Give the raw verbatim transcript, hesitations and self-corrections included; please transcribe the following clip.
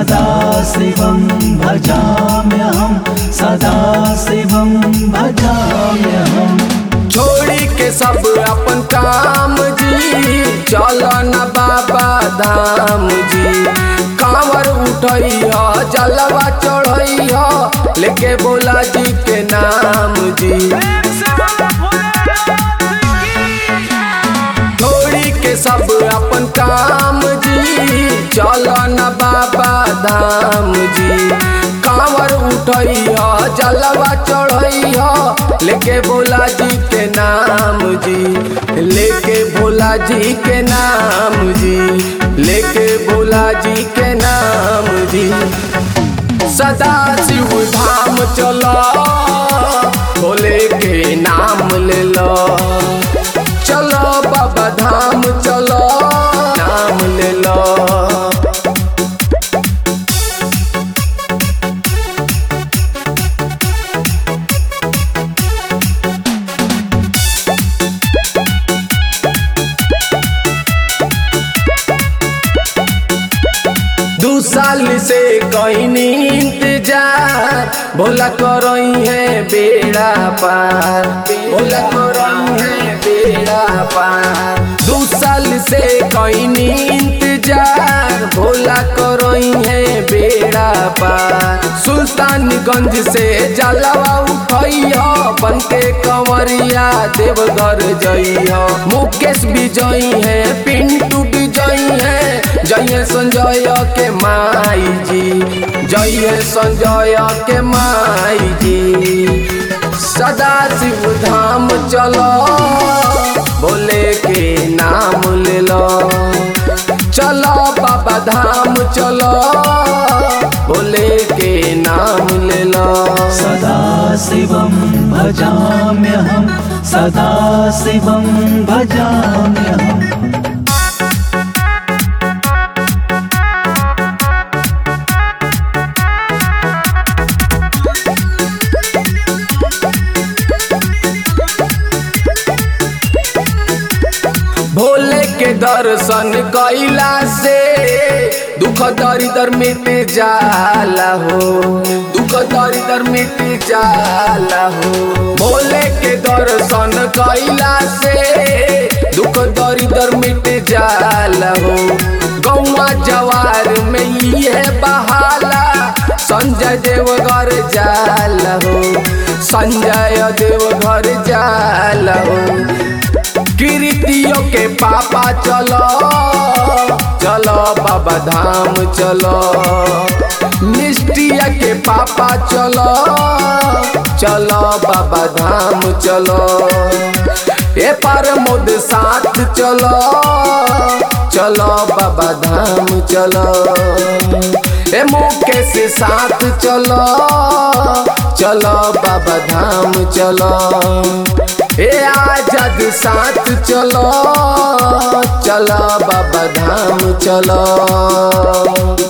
सदा शिवं भजाम्यहं सदा शिवं भजाम्यहं। छोड़ी के सब अपन काम जी चलो न बाबा धाम जी। कांवर उठैया जलवा चढ़ैया लेके भोला जी के नाम जी। छोड़ी के सब अपन काम जी चलो न बाबा धाम जी। कांवर उठैया जलवा चढ़ैया लेके भोला जी के नाम जी। लेके भोला जी के नाम जी लेके भोला जी के नाम जी। सदा शिव धाम चलो भोले के नाम ले लो। चलो बाबा धाम चलो नाम ले लो। दो साल से कहीं इंतजार भोला करई है बेड़ा पार। भोला करई है बेड़ा पार। दो साल से कहीं इंतजार भोला करई है बेड़ा पार। सुल्तानगंज से जलवा उठैया बनके कंवरिया देवघर जइया। मुकेश विजयी है पिंटू विजयी है जय संजय के माई जी। जय संजय के माई जी। सदा शिव धाम चलो भोले के नाम ले लो। चलो बाबा धाम चलो भोले के नाम ले लो। सदा शिवं भजाम्यहं सदा शिवं भजाम्यहं। भोले के दर्शन कैला से दुख दरिदर मिट जाला हो। दुख दरिदर मिट जाला हो। भोले के दर्शन कैला से दुख दरिदर मिट जाला हो। गौवा जवार में ये बहाला संजय देवघर जाला हो। संजय देवघर जाला हो। कीर्तियों के पापा चलो चलो बाबा धाम चलो। निष्ठिया के पापा चलो चलो बाबा धाम चलो। ए प्रमोद साथ चलो चलो बाबा धाम चलो। ए मुकेश साथ चलो चलो बाबा धाम चलो। ए आजाद साथ चलो चलो बाबा धाम चलो।